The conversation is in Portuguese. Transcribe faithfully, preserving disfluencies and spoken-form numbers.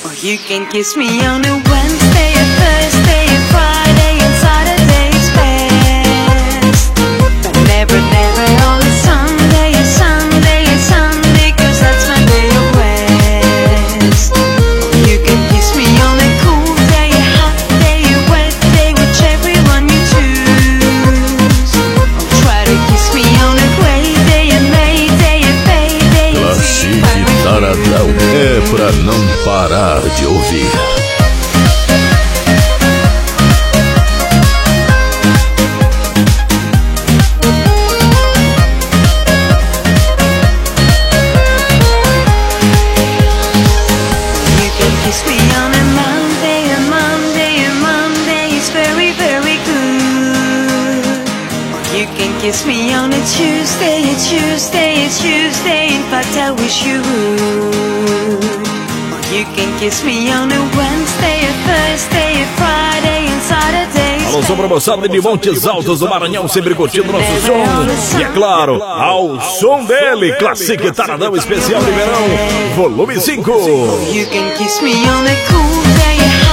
Or you can kiss me on a Wednesday, a Thursday, a Friday, and Saturday's best. But never, never on a Sunday, a Sunday, a Sunday, cause that's my day of rest. Or you can kiss me on a cool day, a hot day, a wet day, whichever one you choose. Or try to kiss me on a gray day, a May day, a Bay day, a Classique Taradão é pra não parar de ouvir. You can kiss me on a Monday, a Monday, a Monday is very, very good. Or you can kiss me on a Tuesday, a Tuesday, a Tuesday, in fact I wish you would. Or you can kiss me on a Wednesday, a Thursday, a Friday, and Saturday. Alô, sou pra moçada de Montes Altos do Maranhão, sempre curtindo nosso som. E é claro, ao som dele, Classique Taradão Especial de Verão, volume cinco. You can kiss me on a cool day,